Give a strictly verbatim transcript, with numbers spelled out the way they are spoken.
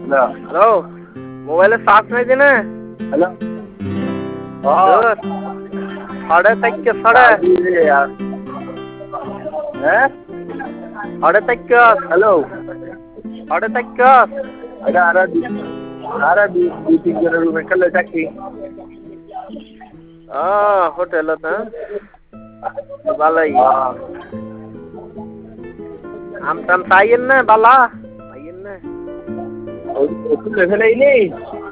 hello মোবাইলে charge নাই দিনে হ্যালো সাড়ে থেকে সাড়ে হ্যাঁ সাড়ে থেকে হ্যালো সাড়ে থেকে এটা আর আর দুই তিন জনের রুমে খেলে থাকি ah hotel ta balai am tam sayen na bala sayen na ওই ওই লেভেলেই নেই